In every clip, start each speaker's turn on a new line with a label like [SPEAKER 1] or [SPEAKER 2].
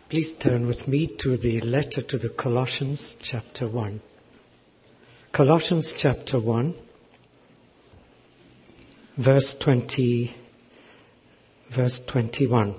[SPEAKER 1] Please turn with me to the letter to the Colossians, chapter 1. Colossians chapter 1, verse 21.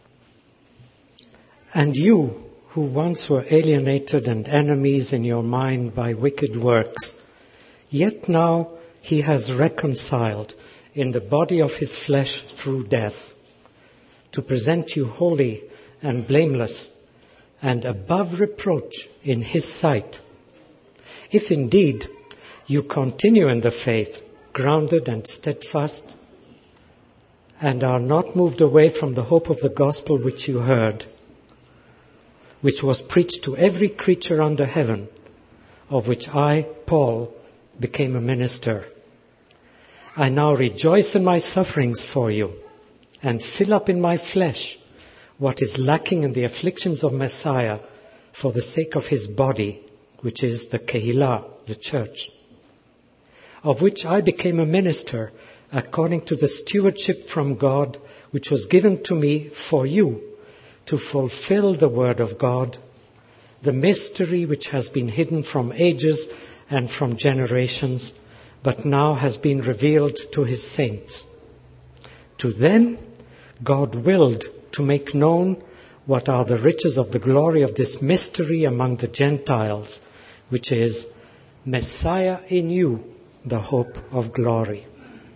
[SPEAKER 1] And you, who once were alienated and enemies in your mind by wicked works, yet now he has reconciled in the body of his flesh through death, to present you holy and blameless and above reproach in his sight. If indeed you continue in the faith, grounded and steadfast, and are not moved away from the hope of the gospel which you heard, which was preached to every creature under heaven, of which I, Paul, became a minister. I now rejoice in my sufferings for you, and fill up in my flesh what is lacking in the afflictions of Messiah for the sake of his body, which is the Kehillah, the church, of which I became a minister according to the stewardship from God, which was given to me for you to fulfill the word of God, the mystery which has been hidden from ages and from generations, but now has been revealed to his saints. To them God willed to make known what are the riches of the glory of this mystery among the Gentiles, which is Messiah in you, the hope of glory.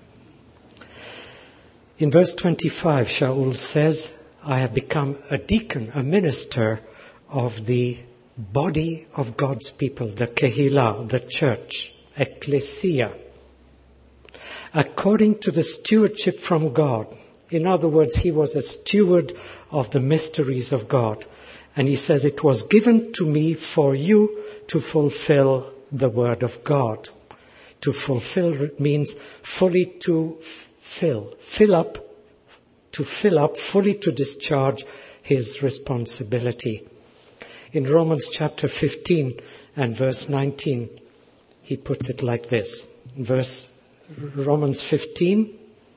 [SPEAKER 1] In verse 25, Shaul says, I have become a deacon, a minister of the body of God's people, the Kehillah, the church, ecclesia, according to the stewardship from God. In other words, he was a steward of the mysteries of God. And he says, it was given to me for you to fulfill the word of God. To fulfill means fully to fill up, fully to discharge his responsibility. In Romans chapter 15 and verse 19, he puts it like this. Romans 15,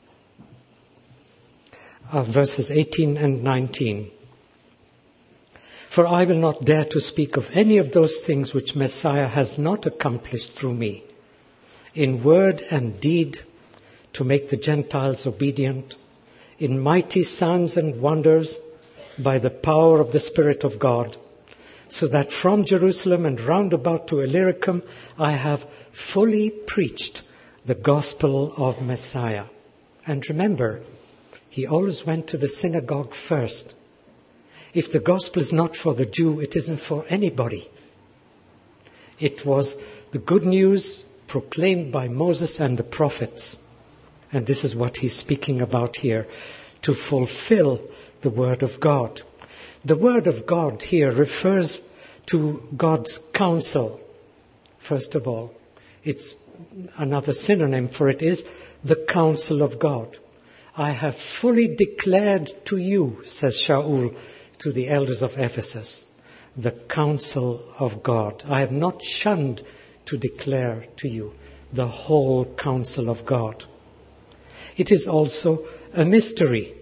[SPEAKER 1] verses 18 and 19. For I will not dare to speak of any of those things which Messiah has not accomplished through me, in word and deed, to make the Gentiles obedient, in mighty signs and wonders, by the power of the Spirit of God, so that from Jerusalem and round about to Illyricum I have fully preached the gospel of Messiah. And remember, he always went to the synagogue first. If the gospel is not for the Jew, it isn't for anybody. It was the good news proclaimed by Moses and the prophets. And this is what he's speaking about here, to fulfill the word of God. The word of God here refers to God's counsel. First of all, it's another synonym for it is the counsel of God. I have fully declared to you, says Shaul to the elders of Ephesus, the counsel of God. I have not shunned to declare to you the whole counsel of God. It is also a mystery.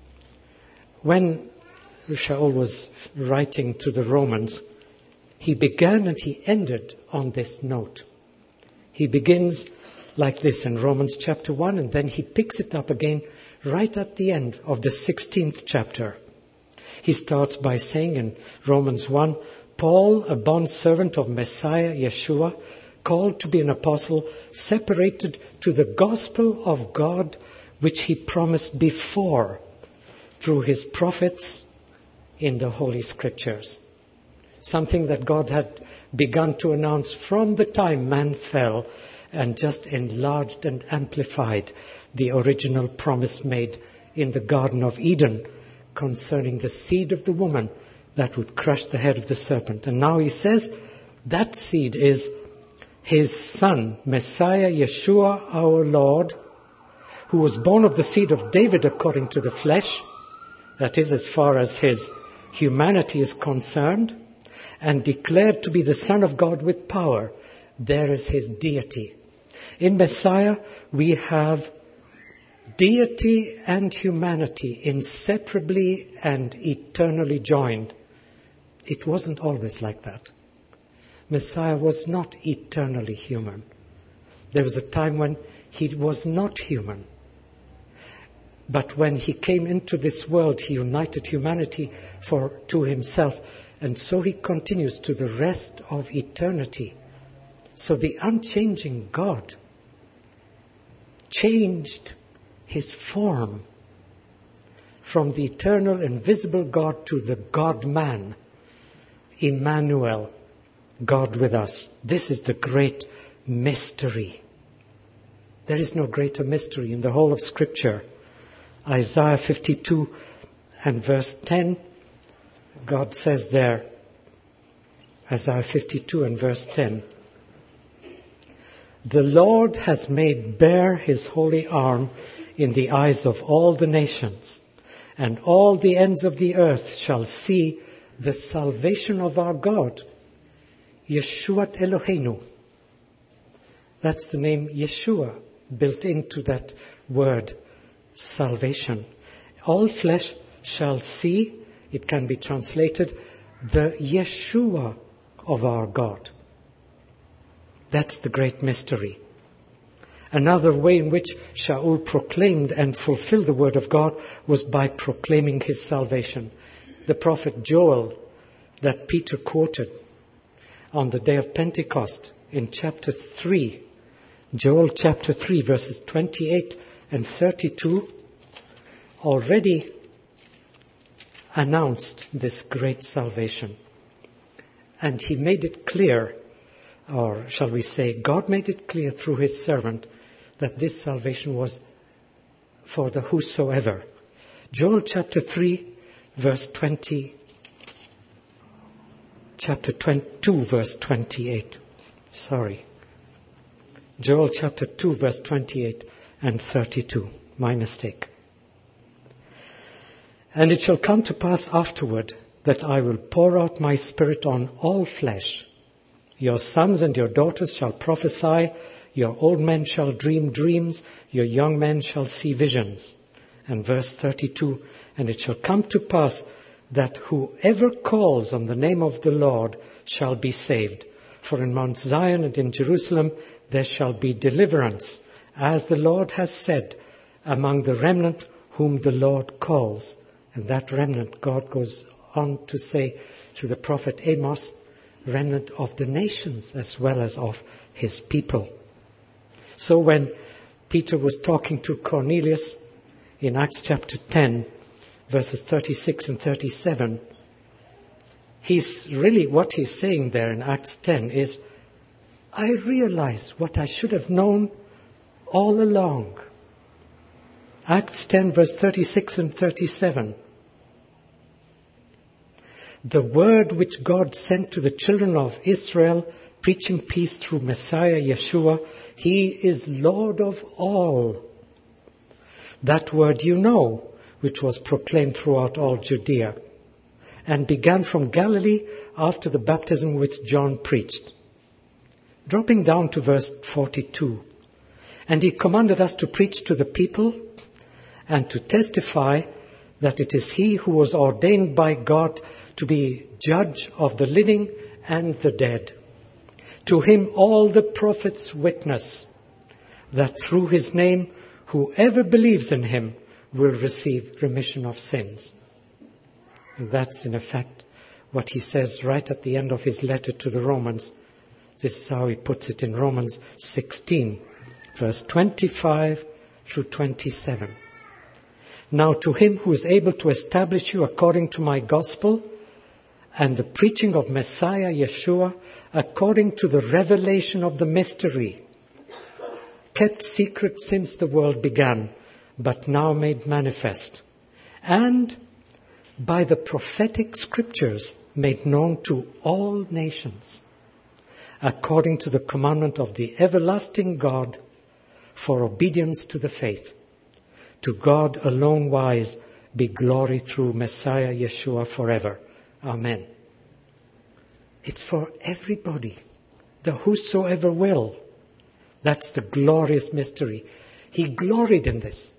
[SPEAKER 1] When Shaul was writing to the Romans, he began and he ended on this note. He begins like this in Romans chapter 1, and then he picks it up again right at the end of the 16th chapter. He starts by saying in Romans 1, Paul, a bondservant of Messiah, Yeshua, called to be an apostle, separated to the gospel of God, which he promised before through his prophets in the Holy Scriptures. Something that God had begun to announce from the time man fell, and just enlarged and amplified the original promise made in the Garden of Eden concerning the seed of the woman that would crush the head of the serpent. And now he says that seed is his son, Messiah, Yeshua, our Lord, who was born of the seed of David according to the flesh, that is, as far as his humanity is concerned, and declared to be the Son of God with power. There is his deity. In Messiah, we have deity and humanity inseparably and eternally joined. it wasn't always like that. Messiah was not eternally human. There was a time when he was not human. But when he came into this world, he united humanity to himself. And so he continues to the rest of eternity. So the unchanging God changed his form from the eternal, invisible God to the God-man, Emmanuel, God with us. This is the great mystery. There is no greater mystery in the whole of Scripture. Isaiah 52 and verse 10, God says there, Isaiah 52 and verse 10, "The Lord has made bare his holy arm in the eyes of all the nations, and all the ends of the earth shall see the salvation of our God, Yeshuat Eloheinu." That's the name Yeshua built into that word, salvation. All flesh shall see, it can be translated, the Yeshua of our God. That's the great mystery. Another way in which Shaul proclaimed and fulfilled the word of God was by proclaiming his salvation. The prophet Joel that Peter quoted on the day of Pentecost in chapter 3, Joel chapter 3 verses 28 and 32 already announced this great salvation. And he made it clear, or shall we say, God made it clear through his servant that this salvation was for the whosoever. Joel chapter 3 verse 20, chapter 2 verse 28. Joel chapter 2 verse 28 and 32. My mistake. "And it shall come to pass afterward that I will pour out my spirit on all flesh. Your sons and your daughters shall prophesy, your old men shall dream dreams, your young men shall see visions." And verse 32, "And it shall come to pass that whoever calls on the name of the Lord shall be saved. For in Mount Zion and in Jerusalem there shall be deliverance, as the Lord has said, among the remnant whom the Lord calls." And that remnant, God goes on to say through the prophet Amos, remnant of the nations as well as of his people. So when Peter was talking to Cornelius in Acts chapter 10, verses 36 and 37, what he's saying there in Acts 10 is, I realize what I should have known all along. Acts 10 verse 36 and 37. "The word which God sent to the children of Israel, preaching peace through Messiah Yeshua, he is Lord of all. That word you know, which was proclaimed throughout all Judea, and began from Galilee after the baptism which John preached." Dropping down to verse 42. "And he commanded us to preach to the people and to testify that it is he who was ordained by God to be judge of the living and the dead. To him all the prophets witness that through his name whoever believes in him will receive remission of sins." And that's in effect what he says right at the end of his letter to the Romans. This is how he puts it in Romans 16, verse 25 through 27. "Now to him who is able to establish you according to my gospel and the preaching of Messiah Yeshua, according to the revelation of the mystery, kept secret since the world began, but now made manifest, and by the prophetic scriptures made known to all nations, according to the commandment of the everlasting God, for obedience to the faith. To God alone wise be glory through Messiah Yeshua forever. Amen." It's for everybody, the whosoever will. That's the glorious mystery. He gloried in this.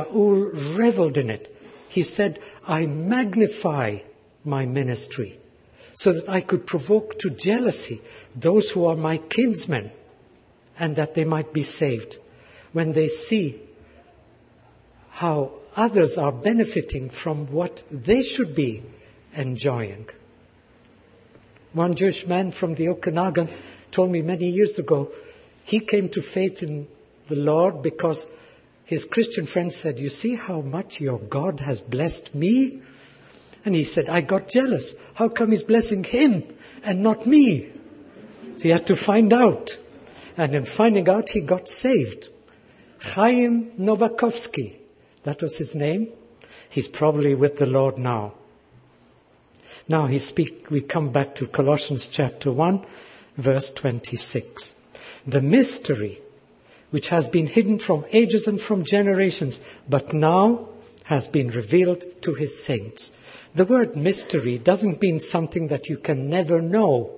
[SPEAKER 1] Shaul reveled in it. He said, "I magnify my ministry." so that I could provoke to jealousy those who are my kinsmen, and that they might be saved when they see how others are benefiting from what they should be enjoying. One Jewish man from the Okanagan told me many years ago, he came to faith in the Lord because his Christian friends said, "You see how much your God has blessed me?" And he said, "I got jealous. How come he's blessing him and not me?" So he had to find out. And in finding out, he got saved. Chaim Novakovsky, that was his name. He's probably with the Lord now. Now we come back to Colossians chapter 1, verse 26. The mystery which has been hidden from ages and from generations, but now has been revealed to his saints. The word mystery doesn't mean something that you can never know.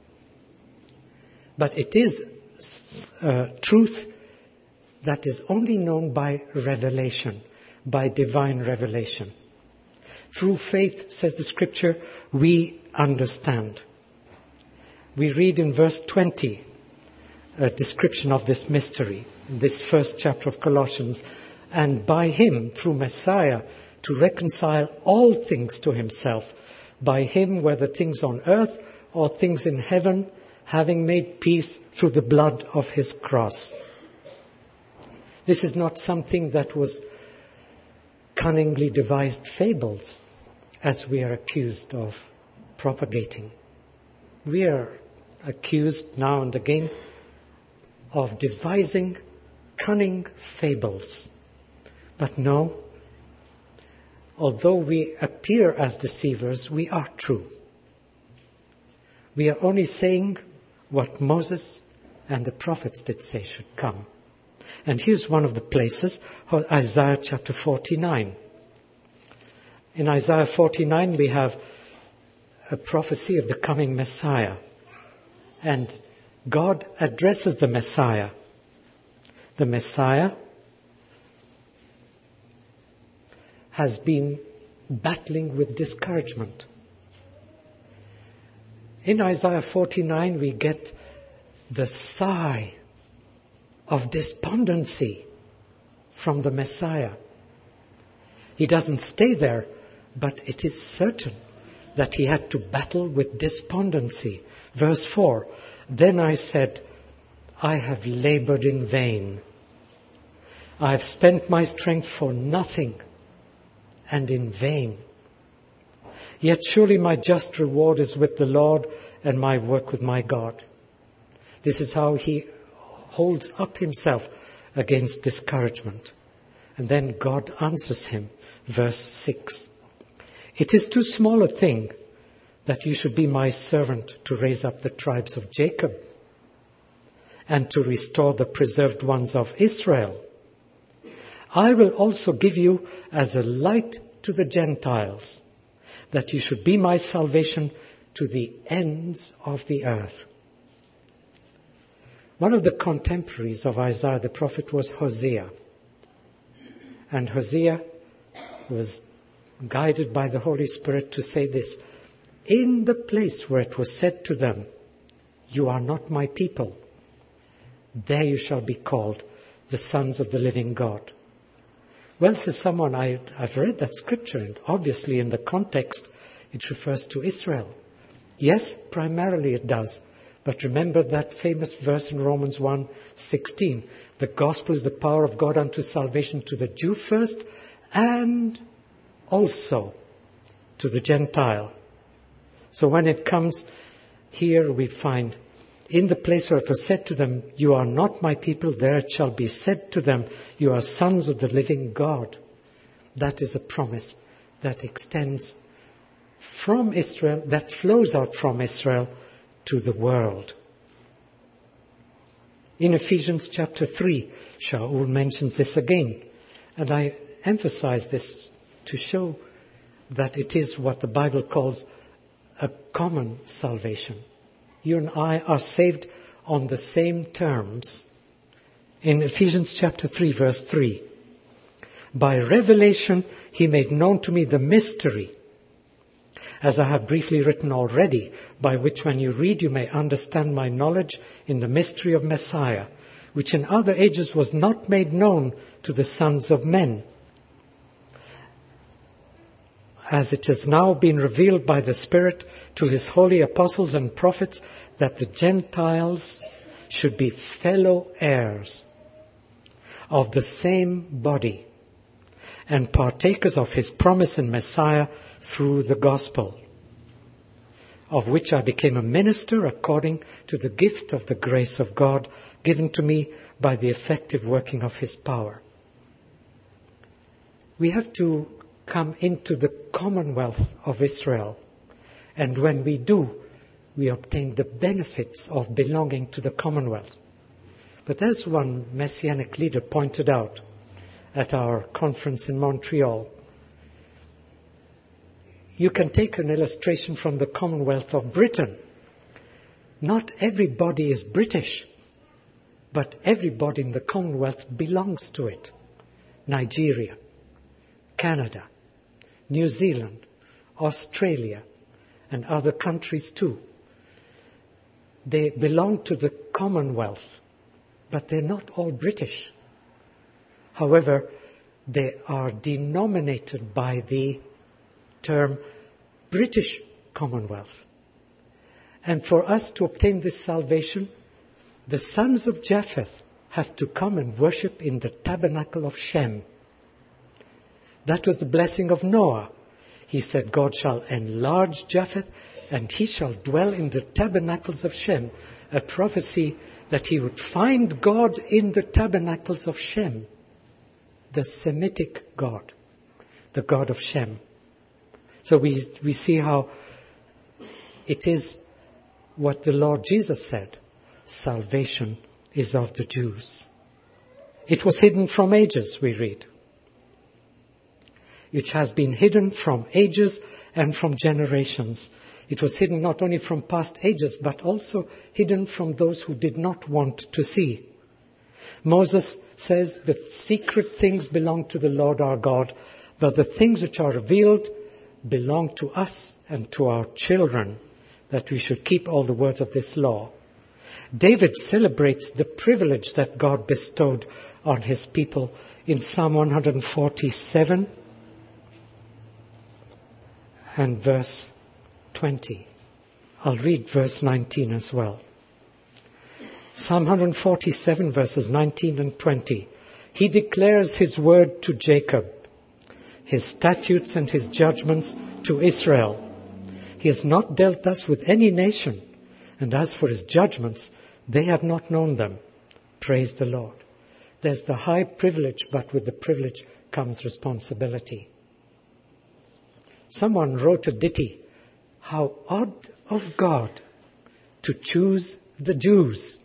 [SPEAKER 1] But it is truth that is only known by revelation, by divine revelation. Through faith, says the scripture, we understand. We read in verse 20 a description of this mystery, in this first chapter of Colossians. And by him, through Messiah, to reconcile all things to himself, by him, whether things on earth or things in heaven, having made peace through the blood of his cross. This is not something that was cunningly devised fables, as we are accused of propagating. We are accused now and again of devising cunning fables. But no, although we appear as deceivers, we are true. We are only saying what Moses and the prophets did say should come. And here's one of the places, Isaiah chapter 49. In Isaiah 49 we have a prophecy of the coming Messiah. And God addresses the Messiah. The Messiah has been battling with discouragement. In Isaiah 49 we get the sigh of despondency from the Messiah. He doesn't stay there, but it is certain that he had to battle with despondency. Verse 4, then I said, I have labored in vain. I have spent my strength for nothing and in vain. Yet surely my just reward is with the Lord and my work with my God. This is how he holds up himself against discouragement. And then God answers him. Verse 6. It is too small a thing that you should be my servant to raise up the tribes of Jacob and to restore the preserved ones of Israel. I will also give you as a light to the Gentiles, that you should be my salvation to the ends of the earth. One of the contemporaries of Isaiah the prophet was Hosea. And Hosea was guided by the Holy Spirit to say this, in the place where it was said to them, you are not my people, there you shall be called the sons of the living God. Well, says someone, I've read that scripture, and obviously in the context it refers to Israel. Yes, primarily it does. But remember that famous verse in Romans 1:16. The gospel is the power of God unto salvation to the Jew first and also to the Gentile. So when it comes here, we find in the place where it was said to them, you are not my people, there it shall be said to them, you are sons of the living God. That is a promise that extends from Israel, that flows out from Israel to the world. In Ephesians chapter 3, Shaul mentions this again. And I emphasize this to show that it is what the Bible calls a common salvation. You and I are saved on the same terms. In Ephesians chapter 3, verse 3, by revelation he made known to me the mystery, as I have briefly written already, by which when you read you may understand my knowledge in the mystery of Messiah, which in other ages was not made known to the sons of men, as it has now been revealed by the Spirit to his holy apostles and prophets, that the Gentiles should be fellow heirs of the same body and partakers of his promise in Messiah through the gospel, of which I became a minister according to the gift of the grace of God given to me by the effective working of his power. We have to come into the commonwealth of Israel, and when we do, we obtain the benefits of belonging to the commonwealth. But as one Messianic leader pointed out at our conference in Montreal, you can take an illustration from the Commonwealth of Britain. Not everybody is British, but everybody in the Commonwealth belongs to it. Nigeria, Canada, New Zealand, Australia, and other countries too. They belong to the Commonwealth, but they're not all British. However, they are denominated by the term British Commonwealth. And for us to obtain this salvation, the sons of Japheth have to come and worship in the tabernacle of Shem. That was the blessing of Noah. He said, God shall enlarge Japheth, and he shall dwell in the tabernacles of Shem. A prophecy that he would find God in the tabernacles of Shem, the Semitic God, the God of Shem. So we see how it is what the Lord Jesus said. Salvation is of the Jews. It was hidden from ages, we read. Which has been hidden from ages and from generations. It was hidden not only from past ages, but also hidden from those who did not want to see. Moses says the secret things belong to the Lord our God, but the things which are revealed belong to us and to our children, that we should keep all the words of this law. David celebrates the privilege that God bestowed on his people in Psalm 147 and verse 20. I'll read verse 19 as well. Psalm 147 verses 19 and 20. He declares his word to Jacob, his statutes and his judgments to Israel. He has not dealt thus with any nation, and as for his judgments, they have not known them. Praise the Lord. There's the high privilege, but with the privilege comes responsibility. Someone wrote a ditty, how odd of God to choose the Jews.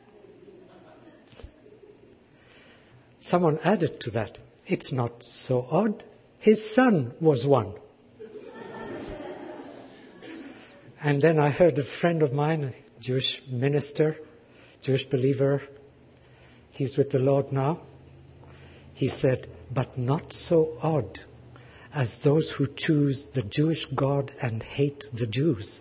[SPEAKER 1] Someone added to that, it's not so odd, his son was one. And then I heard a friend of mine, a Jewish minister, Jewish believer, he's with the Lord now. He said, but not so odd as those who choose the Jewish God and hate the Jews.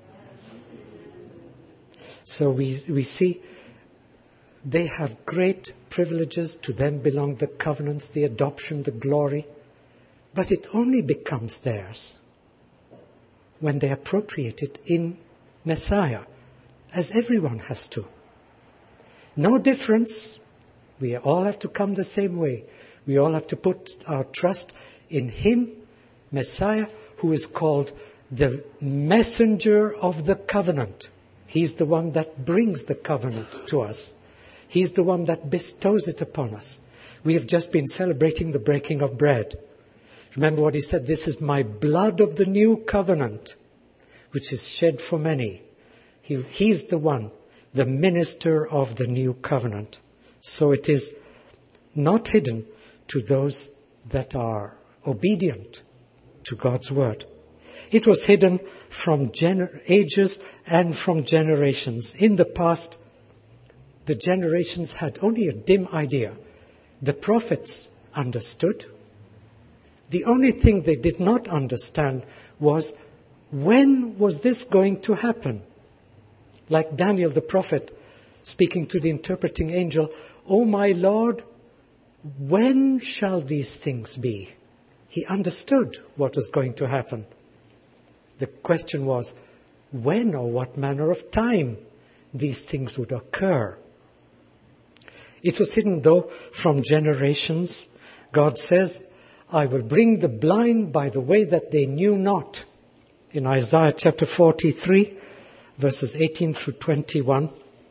[SPEAKER 1] So we see they have great privileges. To them belong the covenants, the adoption, the glory. But it only becomes theirs when they appropriate it in Messiah, as everyone has to. No difference. We all have to come the same way. We all have to put our trust in Him, Messiah, who is called the messenger of the covenant. He's the one that brings the covenant to us. He's the one that bestows it upon us. We have just been celebrating the breaking of bread. Remember what He said, this is my blood of the new covenant, which is shed for many. He's the one, the minister of the new covenant. So it is not hidden to those that are obedient to God's word. It was hidden from ages and from generations. In the past, the generations had only a dim idea. The prophets understood. The only thing they did not understand was When was this going to happen? Like Daniel the prophet speaking to the interpreting angel, "O my Lord, when shall these things be?" He understood what was going to happen. The question was, when or what manner of time these things would occur. It was hidden, though, from generations. God says, "I will bring the blind by the way that they knew not." In Isaiah chapter 43, verses 18 through 21.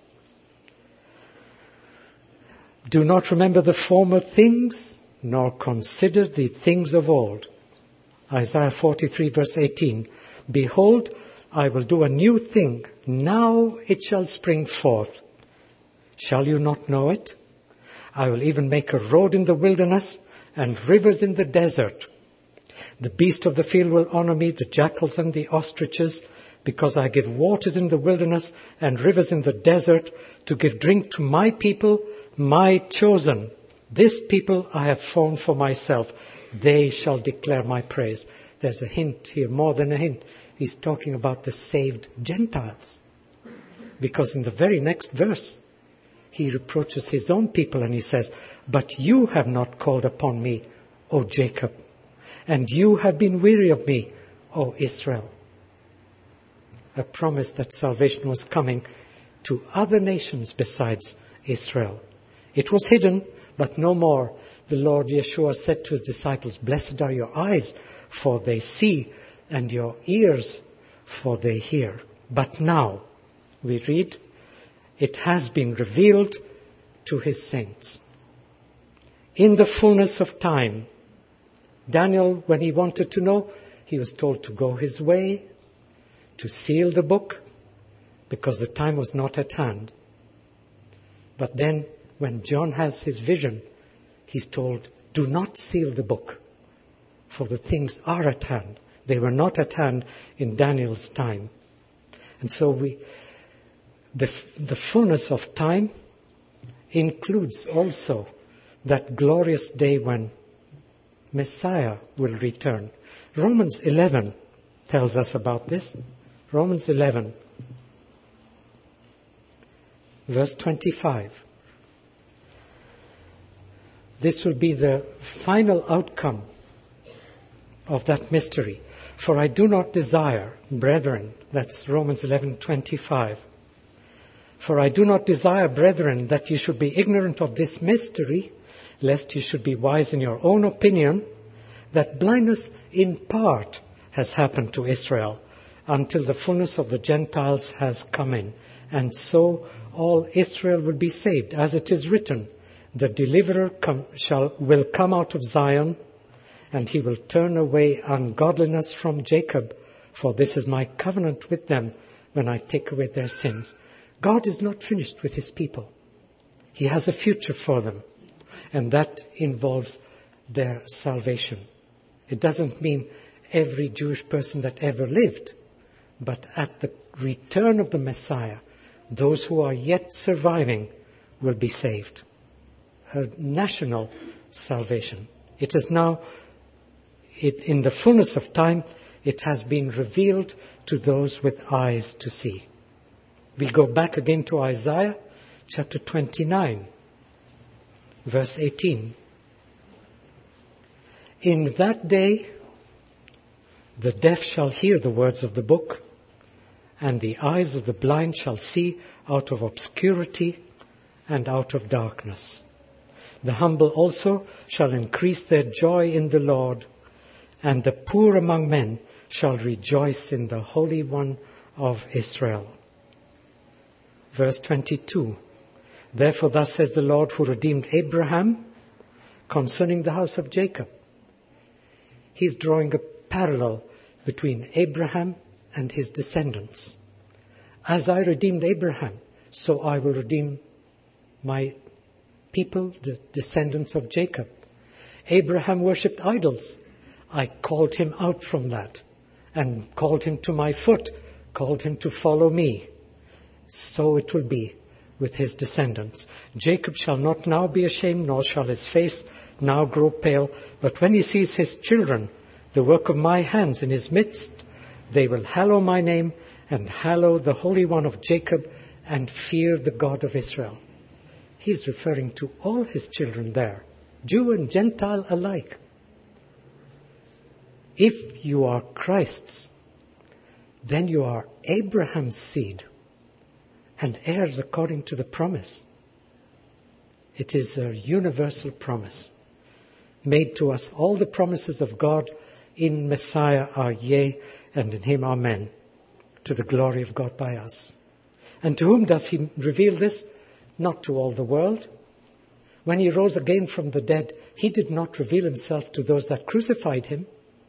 [SPEAKER 1] "Do not remember the former things, nor consider the things of old." Isaiah 43, verse 18. "Behold, I will do a new thing. Now it shall spring forth. Shall you not know it? I will even make a road in the wilderness and rivers in the desert. The beast of the field will honor me, the jackals and the ostriches, because I give waters in the wilderness and rivers in the desert to give drink to my people, my chosen. This people I have formed for myself. They shall declare my praise." There's a hint here, more than a hint. He's talking about the saved Gentiles. Because in the very next verse, he reproaches his own people and he says, "But you have not called upon me, O Jacob, and you have been weary of me, O Israel." A promise that salvation was coming to other nations besides Israel. It was hidden, but no more. The Lord Yeshua said to his disciples, "Blessed are your eyes, for they see, and your ears, for they hear." But now, we read, it has been revealed to his saints. In the fullness of time, Daniel, when he wanted to know, he was told to go his way, to seal the book, because the time was not at hand. But then, when John has his vision, he's told, "Do not seal the book, for the things are at hand." They were not at hand in Daniel's time. And so the fullness of time includes also that glorious day when Messiah will return. Romans 11 tells us about this. Romans 11, verse 25. This will be the final outcome of that mystery. "For I do not desire, brethren," that's Romans 11:25. "For I do not desire, brethren, that you should be ignorant of this mystery, lest you should be wise in your own opinion, that blindness in part has happened to Israel, until the fullness of the Gentiles has come in. And so all Israel will be saved, as it is written, the deliverer will come out of Zion, and he will turn away ungodliness from Jacob, for this is my covenant with them when I take away their sins." God is not finished with his people. He has a future for them, and that involves their salvation. It doesn't mean every Jewish person that ever lived, but at the return of the Messiah, those who are yet surviving will be saved. A national salvation. It is now, in the fullness of time, it has been revealed to those with eyes to see. We go back again to Isaiah chapter 29, verse 18. "In that day, the deaf shall hear the words of the book, and the eyes of the blind shall see out of obscurity and out of darkness. The humble also shall increase their joy in the Lord, and the poor among men shall rejoice in the Holy One of Israel." Verse 22, "Therefore thus says the Lord who redeemed Abraham concerning the house of Jacob." He's drawing a parallel between Abraham and his descendants. "As I redeemed Abraham, so I will redeem my people, the descendants of Jacob. Abraham worshipped idols. I called him out from that and called him to my foot, called him to follow me. So it will be with his descendants. Jacob shall not now be ashamed, nor shall his face now grow pale. But when he sees his children, the work of my hands in his midst, They will hallow my name and hallow the Holy One of Jacob and fear the God of Israel. He's referring to all his children there, Jew and Gentile alike. If you are Christ's, then you are Abraham's seed and heirs according to the promise. It is a universal promise made to us. All the promises of God in Messiah are yea, and in him amen, to the glory of God by us. And to whom does he reveal this? Not to all the world. When he rose again from the dead, he did not reveal himself to those that crucified him.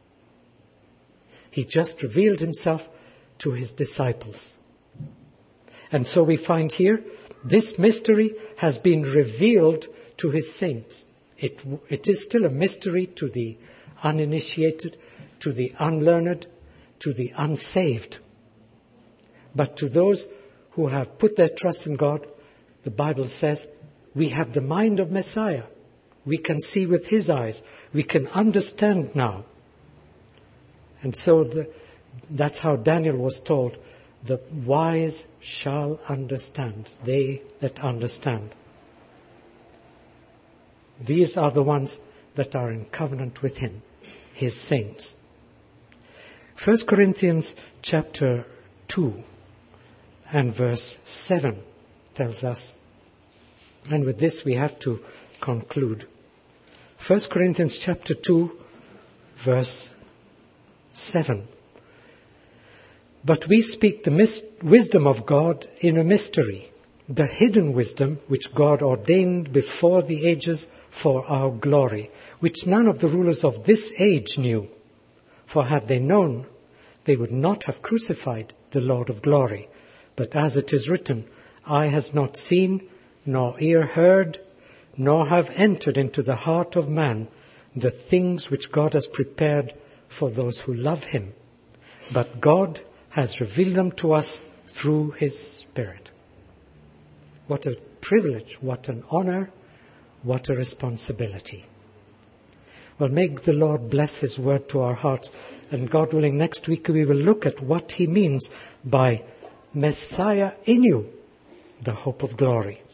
[SPEAKER 1] He just revealed himself to his disciples. And so we find here, this mystery has been revealed to his saints. It is still a mystery to the uninitiated, to the unlearned, to the unsaved. But to those who have put their trust in God, the Bible says, we have the mind of Messiah. We can see with his eyes. We can understand now. And so that's how Daniel was told, the wise shall understand, they that understand. These are the ones that are in covenant with him, his saints. 1 Corinthians chapter 2 and verse 7 tells us, and with this we have to conclude. 1 Corinthians chapter 2 verse 7. But we speak the wisdom of God in a mystery, the hidden wisdom which God ordained before the ages for our glory, which none of the rulers of this age knew. For had they known, they would not have crucified the Lord of glory. But as it is written, eye has not seen, nor ear heard, nor have entered into the heart of man the things which God has prepared for those who love him. But God has revealed them to us through his Spirit. What a privilege, what an honor, what a responsibility. Well, may the Lord bless his word to our hearts. And God willing, next week we will look at what he means by Messiah in you, the hope of glory.